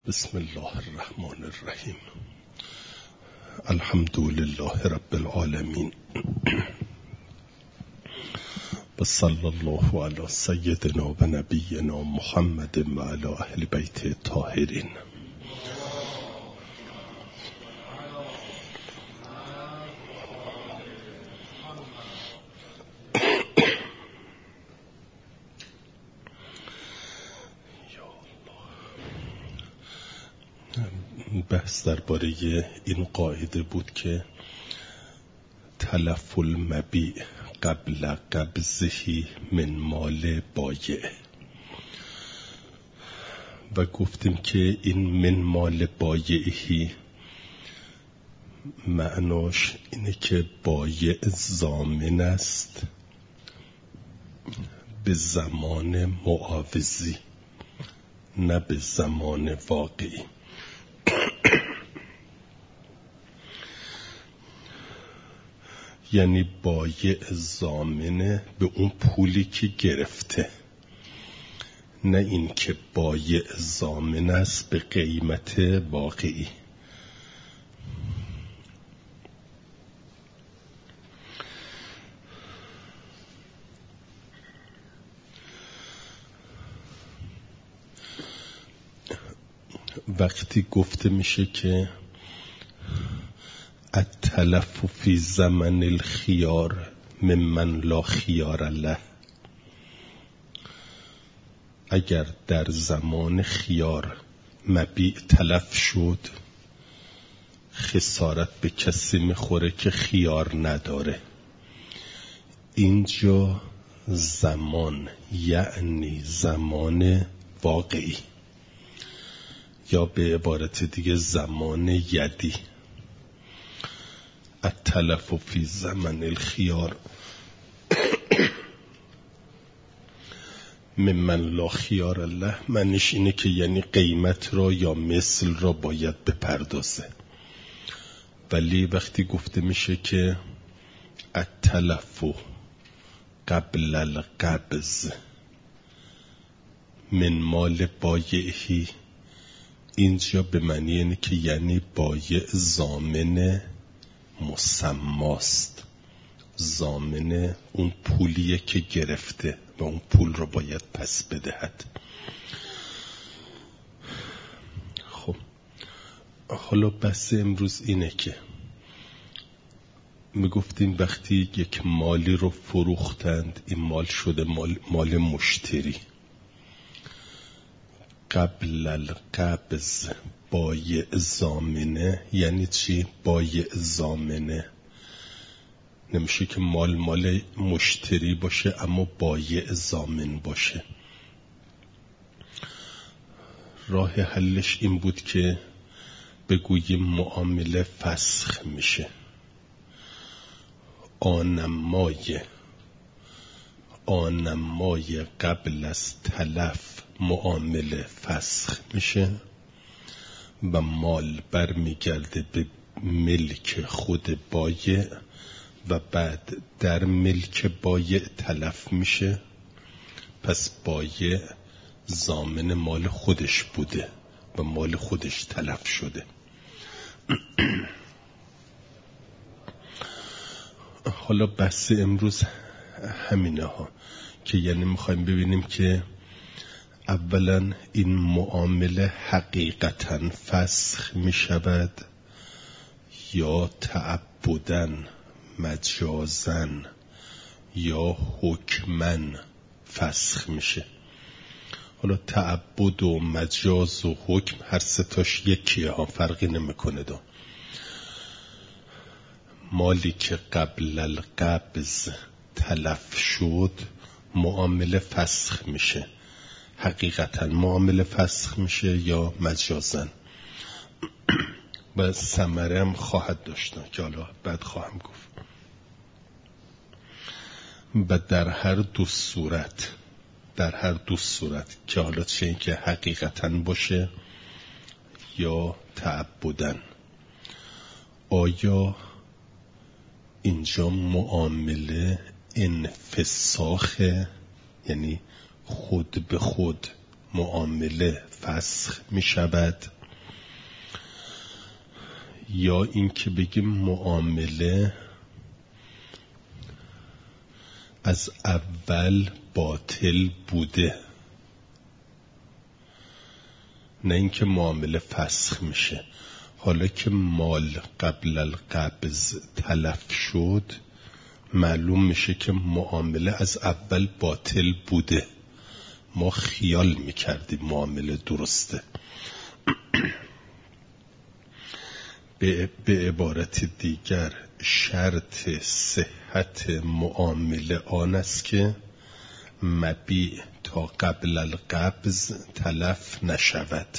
بسم الله الرحمن الرحیم. الحمد لله رب العالمین و صلی الله علی سیدنا و نبینا محمد و علی اهل بیت الطاهرین. بحث درباره این قاعده بود که تلف المبیع قبل قبضه من مال بایع، و گفتیم که این من مال بایعی معناش اینه که بایع ضامن است به زمان معاوضی، نه به زمان واقعی. یعنی بایع ضامنه به اون پولی که گرفته، نه این که بایع ضامن است به قیمت واقعی. وقتی گفته میشه که التلف فی زمن الخیار ممن لا خیار له، اگر در زمان خیار مبیع تلف شد، خسارت به کسی میخوره که خیار نداره. اینجا زمان یعنی زمان واقعی، یا به عبارت دیگه زمان یدی. التلف فی زمن الخیار ممن لا خیار له، معنیش اینه که یعنی قیمت را یا مثل را باید بپردازه. ولی وقتی گفته میشه که التلف قبل القبض من مال بایعی، اینجا به معنی اینه که یعنی بایع ضامن مسماست، ضامن اون پولیه که گرفته و اون پول رو باید پس بدهد. خب حالا بحث امروز اینه که میگفتیم وقتی یک مالی رو فروختند، این مال شده مال مشتری. قبل القبض بایع ضامنه یعنی چی؟ بایع ضامنه نمیشه که مال مشتری باشه اما بایع ضامن باشه. راه حلش این بود که بگوییم معامله فسخ میشه. آنمای قبل از تلف معامله فسخ میشه و مال برمیگرده به ملک خود بایع و بعد در ملک بایع تلف میشه. پس بایع ضامن مال خودش بوده و مال خودش تلف شده. حالا بحث امروز همینه ها که یعنی میخوایم ببینیم که اولا این معامله حقیقتاً فسخ می شود یا تعبداً، مجازاً یا حکماً فسخ میشه. حالا تعبد و مجاز و حکم هر ستاش یکیه ها، فرقی نمیکنه. مالی که قبل القبض تلف شد معامله فسخ میشه، حقیقتا معامله فسخ میشه یا مجازن، و ثمره هم خواهد داشتن که حالا بعد خواهم گفت. و در هر دو صورت که حالا چه این که حقیقتا باشه یا تعبدن، آیا اینجا معامله انفساخه، یعنی خود به خود معامله فسخ می شود، یا اینکه بگیم معامله از اول باطل بوده، نه اینکه معامله فسخ میشه. حالا که مال قبل القبض تلف شد، معلوم میشه که معامله از اول باطل بوده، ما خیال میکردیم معامله درسته. به عبارت دیگر شرط صحت معامله آن است که مبیع تا قبل القبض تلف نشود.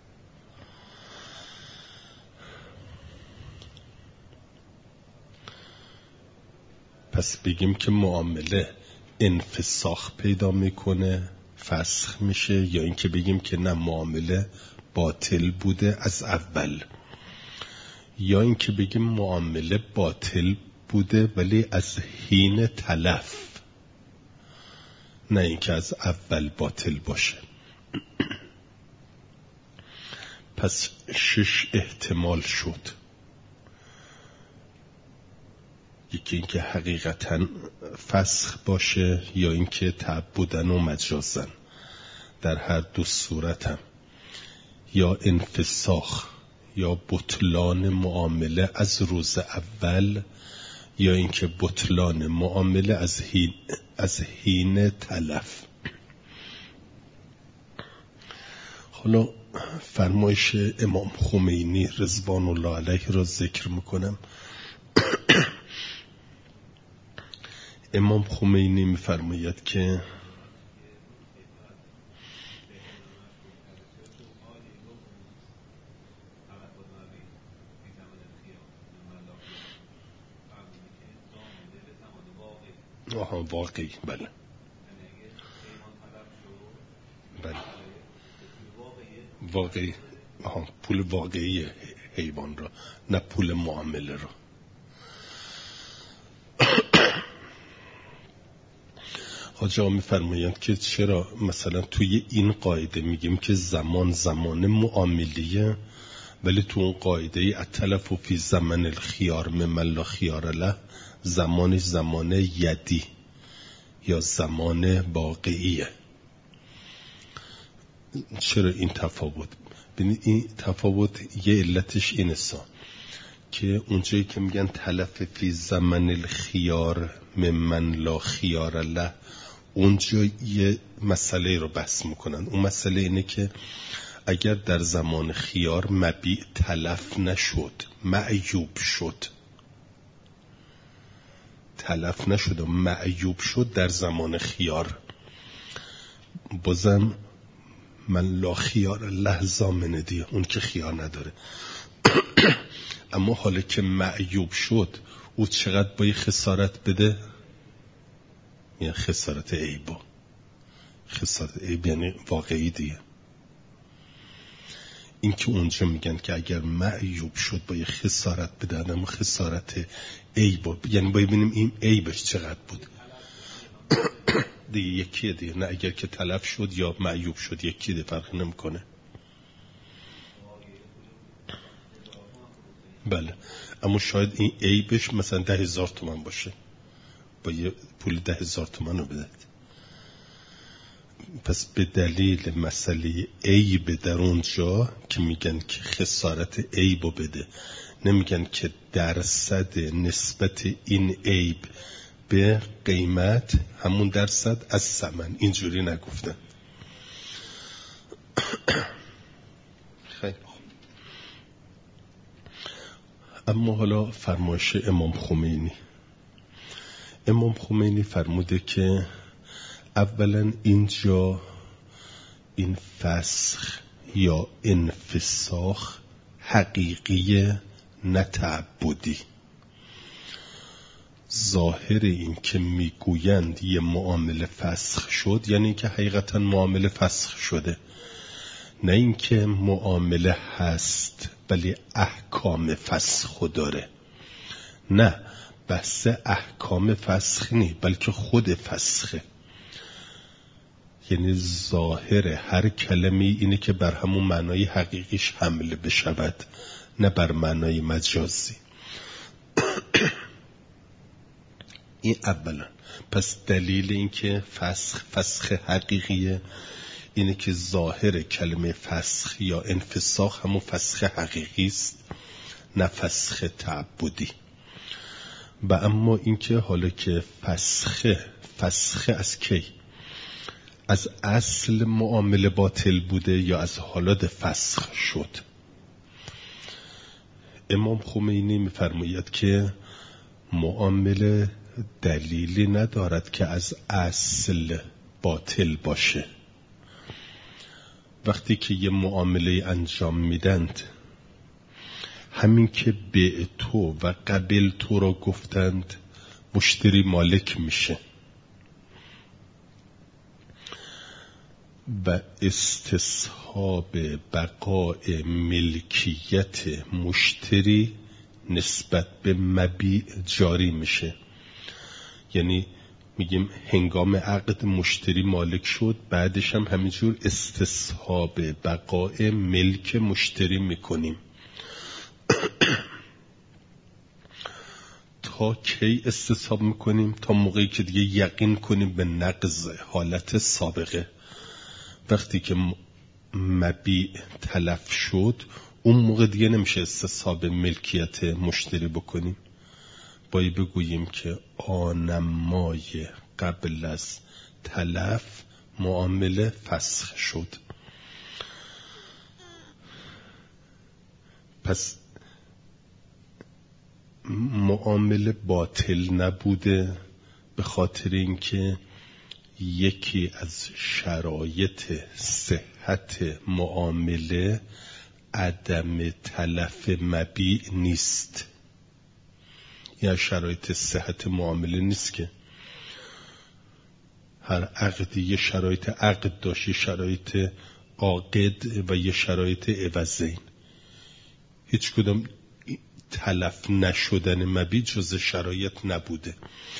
پس بگیم که معامله انفساخ پیدا میکنه، فسخ میشه، یا اینکه بگیم که نه معامله باطل بوده از اول، یا اینکه بگیم معامله باطل بوده ولی از حین تلف، نه اینکه از اول باطل باشه. پس 6 احتمال شد. یکی اینکه حقیقتاً فسخ باشه، یا اینکه تعبداً و مجازاً، در هر دو صورت هم، یا انفساخ یا بطلان معامله از روز اول، یا اینکه بطلان معامله از حین تلف. حالا فرمایش امام خمینی رضوان الله علیه را ذکر میکنم. امام خمینی میفرماید که واقعی، بله بله واقعی، پول واقعی حیوان را، نه پول معامله را. حاجی آقا میفرمایند که چرا مثلا توی این قاعده میگیم که زمان معاملیه، ولی تو اون قاعده التلف فی زمن الخیار ممن لا خیار له، زمانش زمان یدی یا زمان واقعیه. چرا این تفاوت؟ ببینید این تفاوت یه علتش اینسا که اونجایی که میگن تلف فی زمن الخیار ممن لا خیار له، اونجا یه مسئله رو بحث میکنن. اون مسئله اینه که اگر در زمان خیار مبیع تلف نشد، معیوب شد، تلف نشد و معیوب شد در زمان خیار، بازم من لا خیار له ضامنه دیه، اون که خیار نداره. اما حالا که معیوب شد، او چقدر باید خسارت بده؟ یعنی خسارت عیبا، خسارت عیب یعنی واقعی دیگه. این که اونجا میگن که اگر معیوب شد باید خسارت بده، اما خسارت عیبا یعنی باید ببینیم این عیبش چقدر بود دیگه، یکیه دیگه. نه اگر که تلف شد یا معیوب شد یکی دیگه، فرق نمیکنه. بله، اما شاید این عیبش مثلا 10,000 تومان باشه، با یه پول 10,000 تومان رو بده. پس به دلیل مسئله عیب در اونجا که میگن که خسارت عیب رو بده، نمیگن که درصد نسبت این عیب به قیمت همون درصد از ثمن، اینجوری نگفتن. خیلی خوب. اما حالا فرمایش امام خمینی. امام خمینی فرموده که اولا اینجا این فسخ یا انفساخ حقیقی نه تعبدی. ظاهر این که میگویند یه معامله فسخ شد یعنی که حقیقتا معامله فسخ شده، نه اینکه معامله هست ولی احکام فسخ داره. نه، بحث احکام فسخ نی، بلکه خود فسخه. یعنی ظاهر هر کلمه اینه که بر همون معنای حقیقیش حمله بشود، نه بر معنای مجازی. این اولا. پس دلیل این که فسخ حقیقیه اینه که ظاهر کلمه فسخ یا انفساخ همون فسخ حقیقی است، نه فسخ تعبدی. و اما اینکه حالا که فسخ از کی؟ از اصل معامله باطل بوده یا از حالات فسخ شد؟ امام خمینی می‌فرماید که معامله دلیلی ندارد که از اصل باطل باشه. وقتی که یه معامله انجام میدند، همین که به تو و قبل تو را گفتند، مشتری مالک میشه و استصحاب بقاء ملکیت مشتری نسبت به مبیع جاری میشه. یعنی میگیم هنگام عقد مشتری مالک شد، بعدش هم همینجور استصحاب بقاء ملک مشتری میکنیم. تا کی استصحاب میکنیم؟ تا موقعی که دیگه یقین کنیم به نقض حالت سابقه. وقتی که مبیع تلف شد، اون موقع دیگه نمیشه استصحاب ملکیت مشتری بکنیم. باید بگوییم که آنمای قبل از تلف معامله فسخ شد. پس معامله باطل نبوده به خاطر اینکه یکی از شرایط صحت معامله عدم تلف مبیع نیست. یا شرایط صحت معامله نیست که هر عقدی یه شرایط عقد داشت، یه شرایط عاقد و یه شرایط عوضین. هیچ کدام تلف نشدن مبیع جز شرایط نبوده.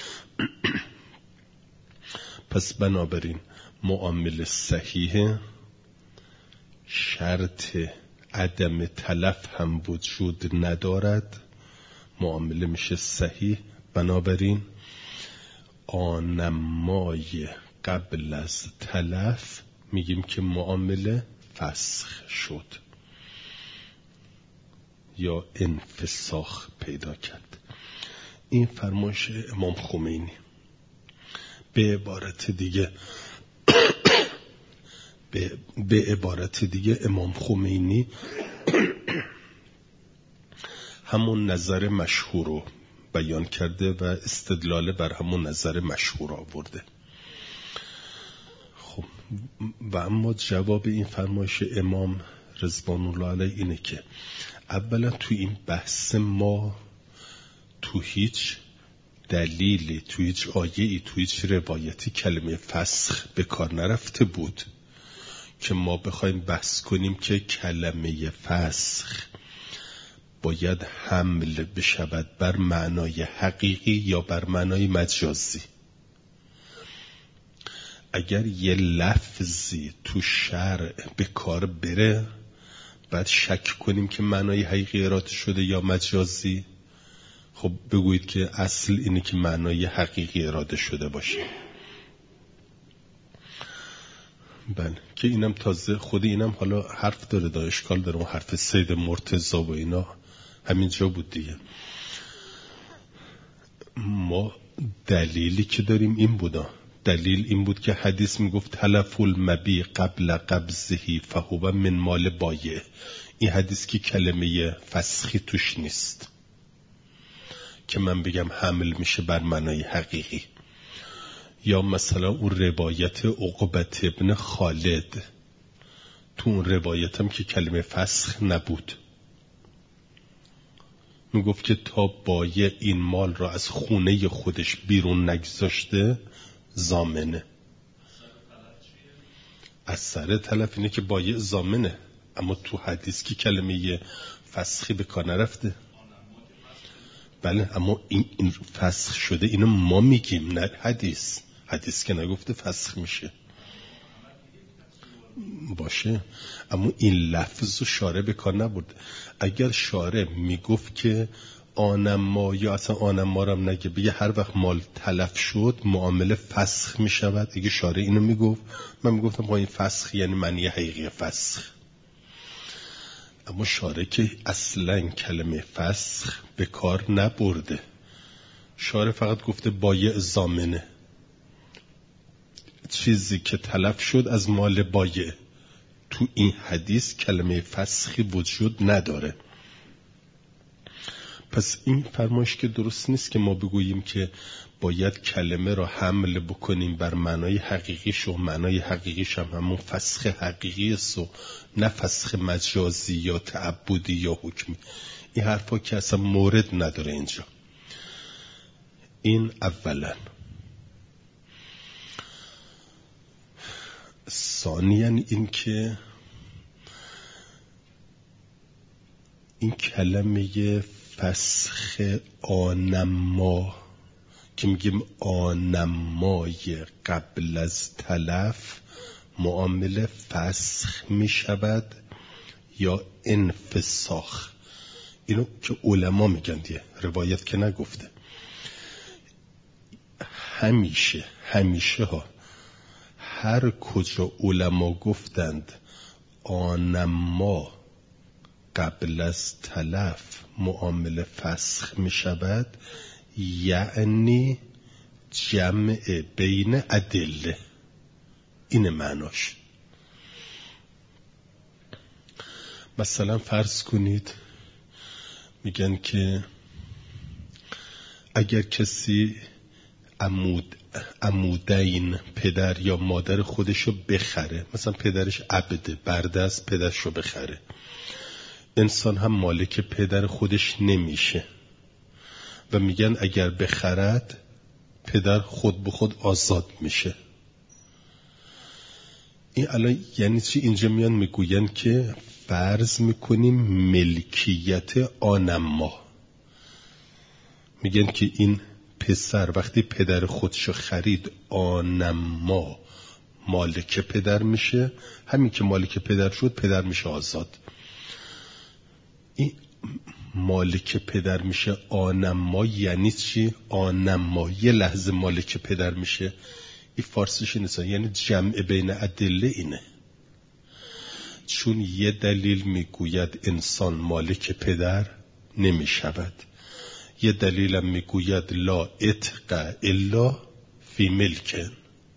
پس بنابراین معامله صحیحه، شرط عدم تلف هم وجود ندارد، معامله میشه صحیح. بنابراین آنمای قبل از تلف میگیم که معامله فسخ شد یا انفساخ پیدا کرد. این فرمایش امام خمینی. به عبارت دیگه امام خمینی همون نظر مشهور رو بیان کرده و استدلال بر همون نظر مشهور آورده. خب و اما جواب این فرمایش امام رضوان الله علیه اینه که اولا تو این بحث ما تو هیچ دلیلی، تو هیچ آیه‌ای، تو هیچ روایتی کلمه فسخ به کار نرفته بود که ما بخوایم بحث کنیم که کلمه فسخ باید حمل بشود بر معنای حقیقی یا بر معنای مجازی. اگر یه لفظی تو شرع به کار بره، بعد شک کنیم که معنای حقیقی اراده شده یا مجازی، خب بگویید که اصل اینه که معنای حقیقی اراده شده باشه. بله که اینم تازه خود اینم حالا حرف داره، اشکال داره. اون حرف سید مرتضی و اینا همینجا بود دیگه. ما دلیلی که داریم این بودا، دلیل این بود که حدیث میگفت تلف المبیع قبل قبضه فهو من مال بایع. این حدیث که کلمه فسخی توش نیست که من بگم حمل میشه بر معنای حقیقی. یا مثلا اون روایت عقبة ابن خالد، تو اون روایت هم که کلمه فسخ نبود، میگفت که تا بایع این مال را از خونه خودش بیرون نگذاشته ضامنه. اثر تلف اینه که بایع ضامنه، اما تو حدیث که کلمه فسخی به کار نرفته. بله اما این فسخ شده، اینو ما میگیم نه حدیث که نگفته فسخ میشه. باشه، اما این لفظ رو شارع به کار نبرده. اگر شارع میگفت که آنما، یا اصلا آنما رو هم نگه، بگه هر وقت مال تلف شد معامله فسخ میشود، اگه شارع اینو میگفت من میگفتم با این فسخ یعنی معنی حقیقی فسخ. اما شارع که اصلا کلمه فسخ به کار نبرده، شارع فقط گفته بایع ضامنه، چیزی که تلف شد از مال بایع. تو این حدیث کلمه فسخی وجود نداره. پس این فرمایش که درست نیست که ما بگوییم که باید کلمه را حمل بکنیم بر معنای حقیقیش و معنای حقیقیش هم همون فسخ حقیقی است و نه فسخ مجازی یا تعبدی یا حکمی. این حرفا که اصلا مورد نداره اینجا. این اولا. ثانیاً این که این کلمه فسخ آنما که میگیم آنمای قبل از تلف معامله فسخ میشود یا انفساخ، اینو که علما میگن دیگه، روایت که نگفته. همیشه ها هر کجا علما گفتند آنما قبل از تلف معامله فسخ می شود، یعنی جمع بین ادله. این معناش. مثلا فرض کنید میگن که اگر کسی عمودین پدر یا مادر خودشو بخره، مثلا پدرش عبده، برده از پدرشو بخره، انسان هم مالک پدر خودش نمیشه و میگن اگر بخرد پدر خود به خود آزاد میشه. این الان یعنی چی؟ اینجا میان میگوین که فرض میکنیم ملکیت آنما، میگن که این پسر وقتی پدر خودشو خرید آنما مالک پدر میشه، همین که مالک پدر شد پدر میشه آزاد. این مالک پدر میشه آنما یعنی چی؟ آنما یه لحظه مالک پدر میشه، این فارسیش نیست، یعنی جمع بین ادله اینه. چون یه دلیل میگوید انسان مالک پدر نمیشود، یه دلیل هم میگوید لا اتق الا فی ملکن.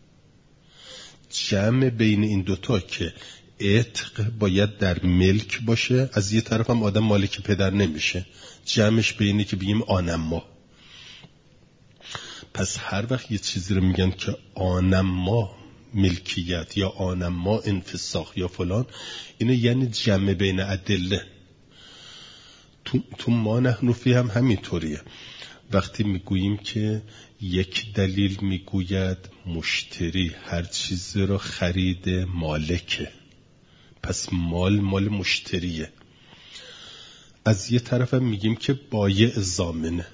جمع بین این دوتا که اتق باید در ملک باشه، از یه طرف هم آدم مالک پدر نمیشه، جمعش بینه که بگیم آنما. پس هر وقت یه چیزی رو میگن که آنما ملکیت یا آنما انفساخ یا فلان، اینه یعنی جمع بین ادله. تو ما نحن فی هم همینطوریه. وقتی میگوییم که یک دلیل میگوید مشتری هر چیزی رو خریده مالکه، پس مال مشتریه. از یه طرف هم میگیم که بایع ضامنه.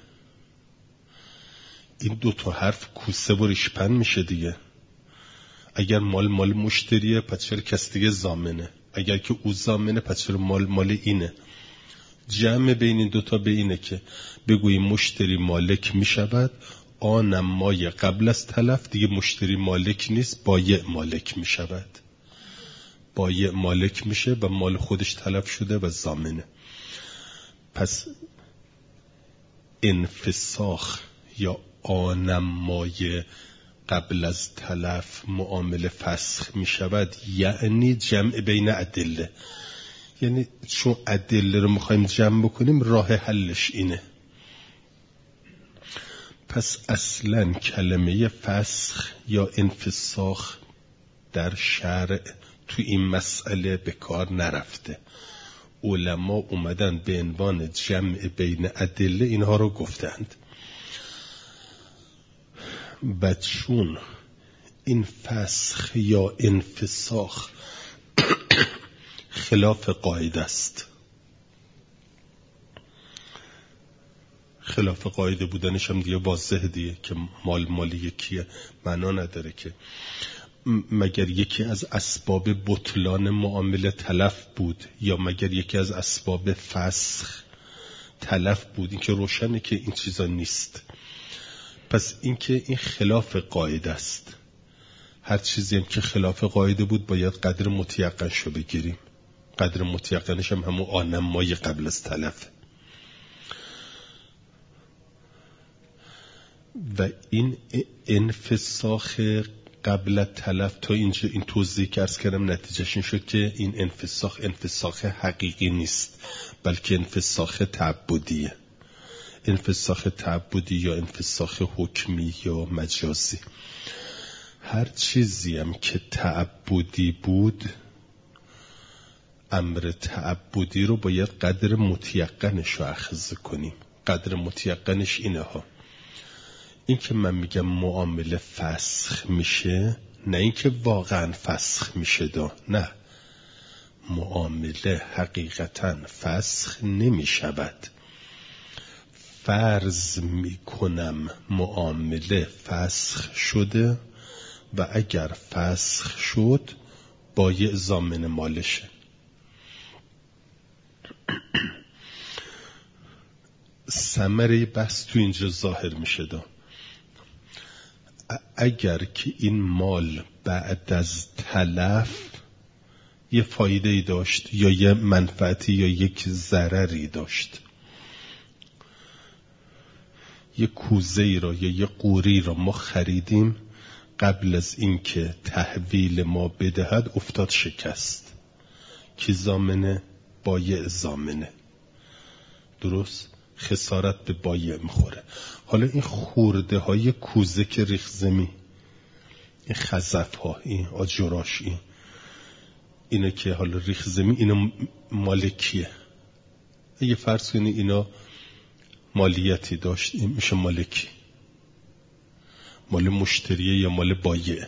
این دوتا حرف کوسه و ریشپن میشه دیگه. اگر مال مشتریه پس چرا کس دیگه ضامنه؟ اگر که او ضامنه پس چرا مال اینه؟ جمع بین این دوتا به اینه که بگوییم مشتری مالک میشود، آنمای قبل از تلف دیگه مشتری مالک نیست، بایع مالک میشود. بایع مالک میشه و مال خودش تلف شده و ضامنه. پس انفساخ یا آنمای قبل از تلف معامله فسخ میشود یعنی جمع بین ادله. یعنی چون ادله رو میخوایم جمع بکنیم راه حلش اینه. پس اصلا کلمه فسخ یا انفساخ در شرع تو این مسئله به کار نرفته. علما اومدن به عنوان جمع بین ادله اینها رو گفتند. و چون این فسخ یا انفساخ خلاف قاعده است، خلاف قاعده بودنش هم دیگه واضحه دیگه که مال یکیه، معنا نداره که مگر یکی از اسباب بطلان معامله تلف بود یا مگر یکی از اسباب فسخ تلف بود؟ این که روشنه که این چیزا نیست. پس این که این خلاف قاعده است. هر چیزی هم که خلاف قاعده بود باید قدر متیقنشو بگیریم. قدر متیقنش هم همون آنمای قبل از تلف. و این انفساخ قبل از تلف تا اینجا این توضیح که عرض کردم نتیجهش این شد که این انفساخ حقیقی نیست، بلکه انفساخ تعبدیه. انفساخ تعبدی یا انفساخ حکمی یا مجازی. هر چیزی هم که تعبدی بود، امر تعبدی رو باید قدر متیقنش رو اخذ کنیم. قدر متیقنش اینه ها. این که من میگم معامله فسخ میشه، نه این که واقعا فسخ میشه نه، معامله حقیقتا فسخ نمیشود. فرض میکنم معامله فسخ شده و اگر فسخ شد بایع ضامن مالشه. ثمره بحث تو اینجا ظاهر میشه اگر که این مال بعد از تلف یه فایده‌ای داشت یا یه منفعتی یا یک ضرری داشت، یه کوزه‌ای را یا یه قوری را ما خریدیم، قبل از اینکه تحویل ما بدهد افتاد شکست، کی ضامنه؟ بایع ضامنه. درست؟ خسارت به بایع میخوره. حالا این خورده های کوزه که ریخزمی، این خزف ها، این آجراش، اینه که حالا ریخزمی، اینا مالکیه. اگه فرض کنی اینا مالیتی داشت، این میشه مالکی. مال مشتریه یا مال بایع.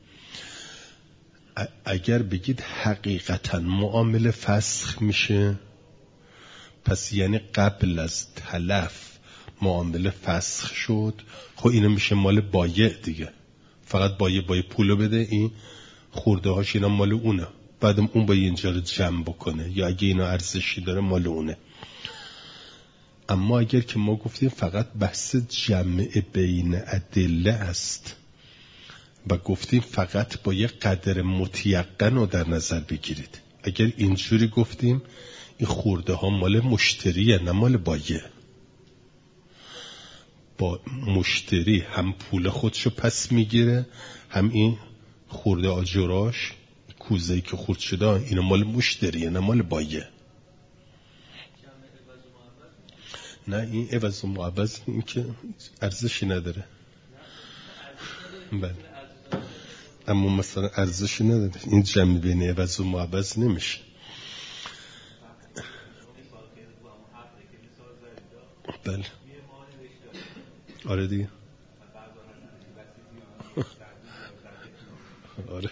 اگر بگید حقیقتا معامله فسخ میشه، پس یعنی قبل از تلف معامله فسخ شد، خب اینا میشه مال بایع دیگه. فقط بایع پولو بده، این خورده هاش اینا مال اونه، بعدم اون باید اینجا رو جمع بکنه، یا اگه اینا ارزشی داره مال اونه. اما اگر که ما گفتیم فقط بحث جمع بین ادله است و گفتیم فقط با یه قدر متیقن رو در نظر بگیرید، اگر اینجوری گفتیم این خورده ها مال مشتریه نه مال بایع. با مشتری هم پول خودشو پس میگیره، هم این خورده آجراش، کوزه‌ای که خورد شده، اینا مال مشتریه نه مال بایع. نه این عوض و معوض این که ارزشی نداره. بله. اما مثلا ارزشی نداره، این جمع بین عوض و معوض نمیشه. بله. آره دیگه. آره.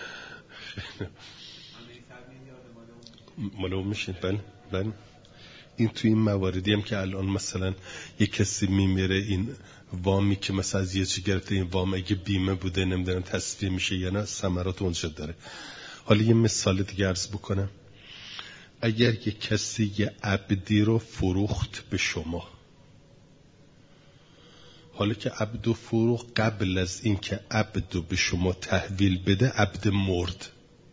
مالو میشه. بله. بله. این توی این مواردی هم که الان مثلا یک کسی میمیره، این وامی که مثلا از یه چی گرفته، این وام اگه بیمه بوده نمیدونم تصفیه میشه یا نه، ثمرات اونجا داره. حالا یه مثال دیگه عرض بکنم. اگر یک کسی یه عبدی رو فروخت به شما، حالا که عبد و فروخت، قبل از این که عبد رو به شما تحویل بده عبد مرد.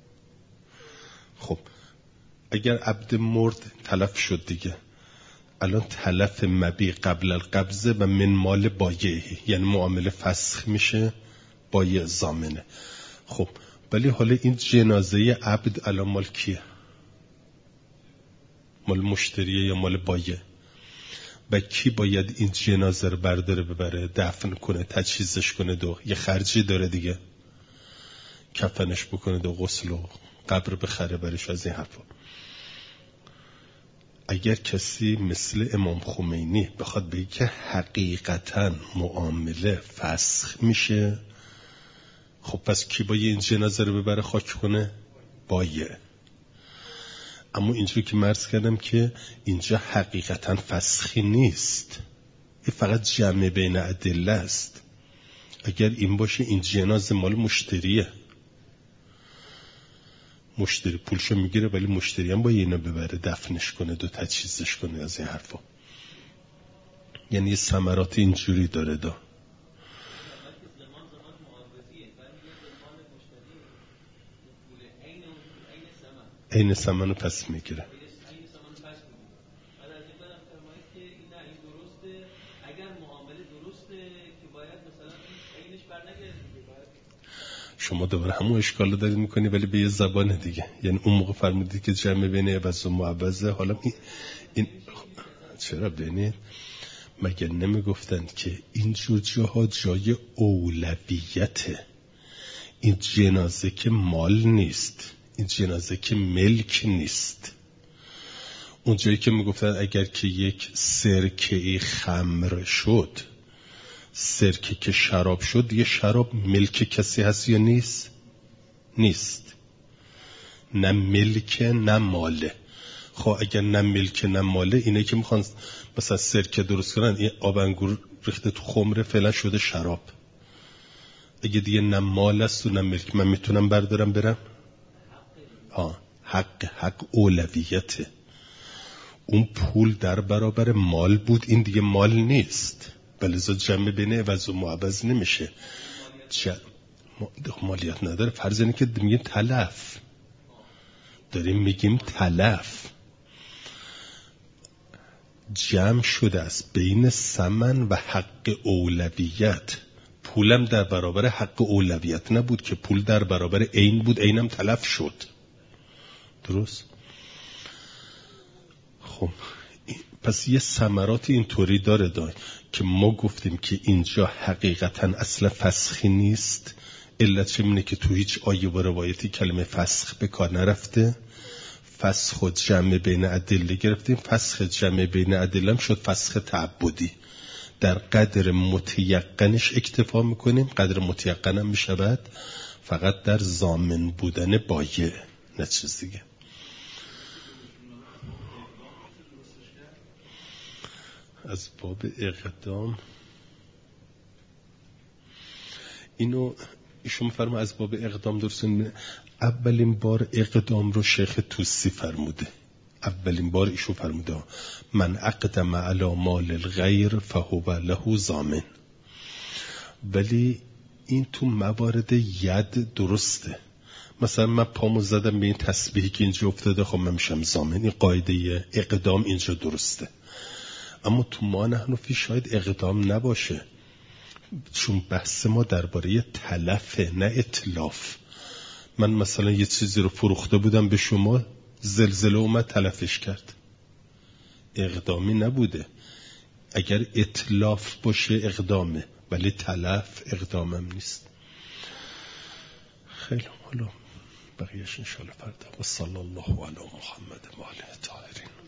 خب اگر عبد مرد تلف شد دیگه، الان تلف مبیع قبل القبضه و من مال بایعی، یعنی معامله فسخ میشه، بایع ضامنه. خب ولی حالا این جنازه عبد الان مال کیه؟ مال مشتریه یا مال بایع؟ و کی باید این جنازه رو برداره ببره دفن کنه، تجهیزش کنه، یه خرجی داره دیگه، کفنش بکنه، غسل و قبر بخره برش، از این حرفا. اگر کسی مثل امام خمینی بخواد بگه که حقیقتا معامله فسخ میشه، خب پس کی باید این جنازه رو ببره خاک کنه؟ بایع. اما اینجوری که مرز کردم که اینجا حقیقتا فسخی نیست، این فقط جمع بین ادله است. اگر این باشه این جنازه مال مشتریه، مشتری پولشو میگیره ولی مشتری هم باید اینو ببره دفنش کنه دو تجهیزش کنه از این حرفا. یعنی ثمرات اینجوری داره دا. عین ثمنو پس میگیره. شما دوباره همون اشکال رو دارید میکنی ولی به یه زبان دیگه. یعنی اون موقع فرمودید که جمع بین عوض و معوضه، حالا این چرا بینید؟ مگه نمیگفتند که این جور جاها جای اولویته؟ این جنازه که مال نیست، این جنازه که ملک نیست. اون جایی که میگفتند اگر که یک سرکه خمر شد، سرکه که شراب شد، یه شراب ملک کسی هست یا نیست؟ نیست. نه ملک نه ماله. خب اگر نه ملک نه ماله، اینه که میخوان مثلا سرکه درست کنن، این آب انگور ریخته تو خمره فعلا شده شراب. اگه دیگه نه مال است و نه ملک، من میتونم بردارم برم؟ حق اولویته. اون پول در برابر مال بود، این دیگه مال نیست. بلزا جمع بین عوض و معوض نمیشه. مالیات نداره. فرض اینه که میگیم تلف، داریم میگیم تلف جمع شده است بین ثمن و حق اولویت. پولم در برابر حق اولویت نبود که، پول در برابر عین بود، عینم تلف شد. درست؟ خب پس یه ثمرات اینطوری داره که ما گفتیم که اینجا حقیقتا اصلا فسخی نیست. علتش اینه که تو هیچ آیه و روایتی کلمه فسخ به کار نرفته. فسخ و جمع بین ادله گرفتیم، فسخ جمع بین ادله هم شد فسخ تعبدی. در قدر متیقنش اکتفا میکنیم، قدر متیقن هم میشود فقط در ضامن بودن بایع، نه چیز دیگه. از باب اقدام اینو ایشون فرمود از باب اقدام درستون. اولین بار اقدام رو شیخ توسی فرموده. اولین بار ایشون فرموده من اقدم علی مال الغیر فهو له ضامن. ولی این تو موارد ید درسته. مثلا من پامو زدم به این تسبیحی که اینجا افتاده، خب من میشم ضامن. این قاعده اقدام اینجا درسته. اما تو ما نحنفی شاید اقدام نباشه، چون بحث ما درباره تلفه نه اتلاف. من مثلا یه چیزی رو فروخته بودم به شما، زلزله اومد تلفش کرد، اقدامی نبوده. اگر اتلاف باشه اقدامه، ولی تلف اقدامم نیست. خیلی حالا بقیهش انشاءالله فردا. و صلی الله علی محمد و آله طاهرین.